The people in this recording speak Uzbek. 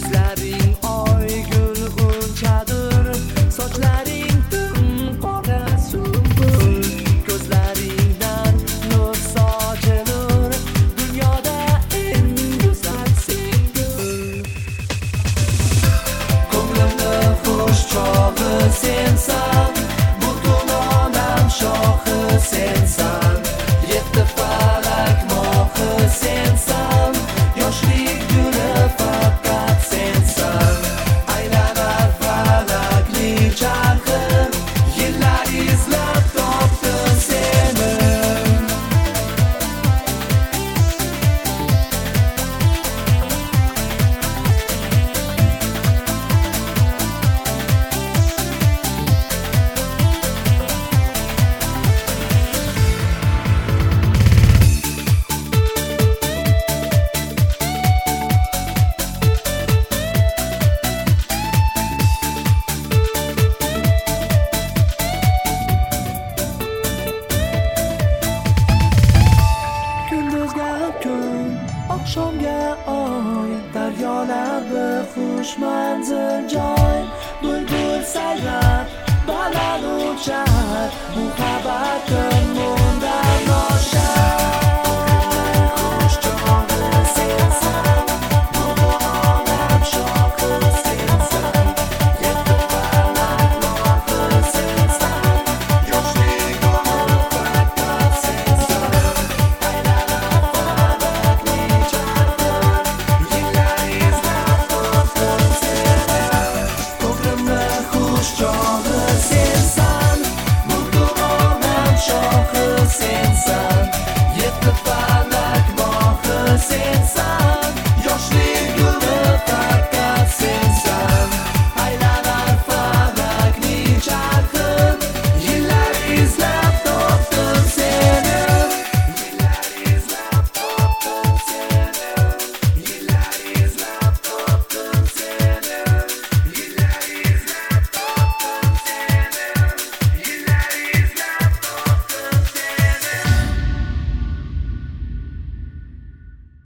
Yuzlaring oygul g'unchadir, sochlaring tim qora sumbul, ko'zlaringdan nur sochilur, dunyoda eng go'zal singul. Ko'nglimni xush chog'i sensan, butun olam shohi sensan, yetti falak mohi sensan, yoshlik guli faqat sensan. Aylanar falakning charxi, yillar izlab topdi seni. Kunduzga kun, oqshomga oy, daryolar xush manzil joy, bulbul sayrab, baland uchar, muhabbatim